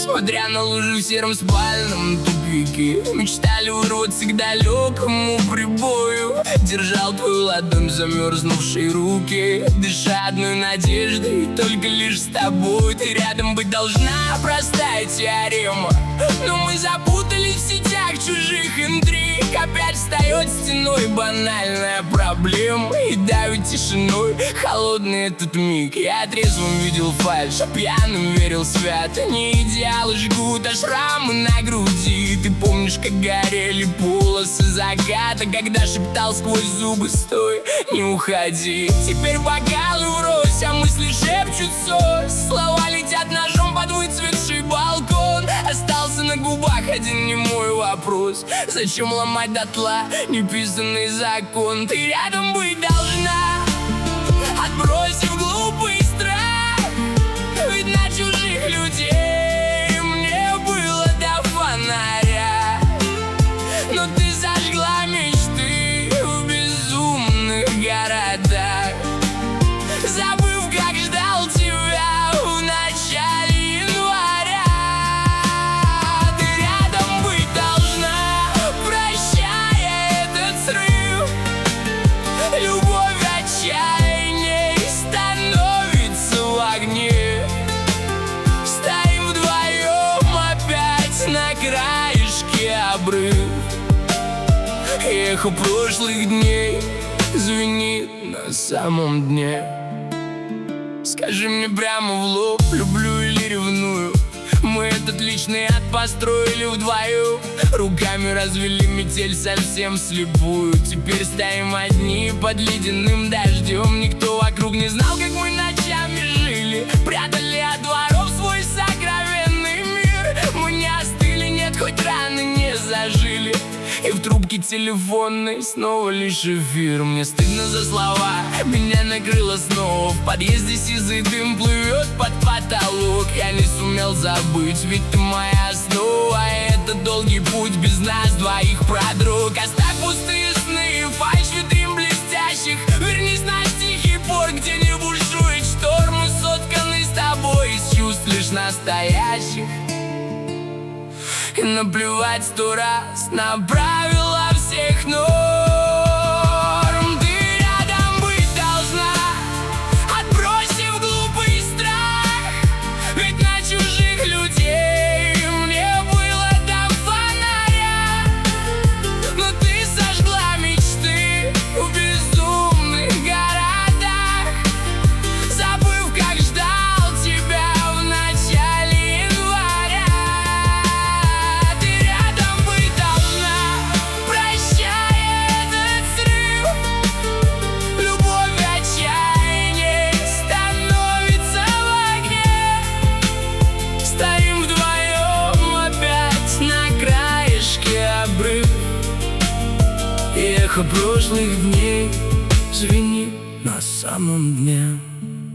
Смотря на лужи в сером спальном тупике, мечтали вырваться к далекому прибою. Держал твою ладонь, замерзнувшие руки, дыша одной надеждой, только лишь с тобой. Ты рядом быть должна, простая теорема, но мы запутались в сетях чужих интриг. Опять встает стеной банальная проблема и давит тишиной холодный этот миг. Я трезвым видел фальшь, а пьяным верил свято. Не идеалы жгут, а шрамы на груди. Ты помнишь, как горели полосы заката, когда шептал сквозь зубы: стой, не уходи. Теперь бокалы врозь, а мысли шепчутся. Слова летят ножом под выцветший балкон. Остался на губах один немой вопрос: зачем ломать дотла неписанный закон? Ты рядом быть должна, отбросив глупый страх. Ведь на чужих людей мне было до фонаря, но ты зажгла мечты в безумных городах, забыв, как ждал тебя в начале января. Ты рядом быть должна, прощая этот срыв. Любовь отчаянней становится в огне. Стоим вдвоем опять на краешке обрыв. Эхо прошлых дней звенит на самом дне. Скажи мне прямо в лоб, люблю или ревную. Мы этот личный ад построили вдвоем, руками развели метель совсем слепую. Теперь стоим одни под ледяным дождем. Никто вокруг не знал, как мы ночами жили, прятали от дворов свой сокровенный мир. Мы не остыли, нет, хоть раны не зажили, и в трубке телефонной снова лишь эфир. Мне стыдно за слова, меня накрыло снова. В подъезде сизый дым плывет под потолок. Я не сумел забыть, ведь ты моя основа. Это долгий путь без нас двоих продрог. Оставь пустые сны, фальшь витрин блестящих. Вернись на тихий порт, где не бушует шторм. Мы сотканы с тобой из чувств лишь настоящих. И наплевать 100 раз на правила всех норм. Ты рядом быть должна, отбросив глупый страх. Ведь на чужих людей мне было до фонаря, но ты сожгла мечты в безумных городах, забыв, как ждал тебя в начале января. Эхо прошлых дней звенит на самом дне.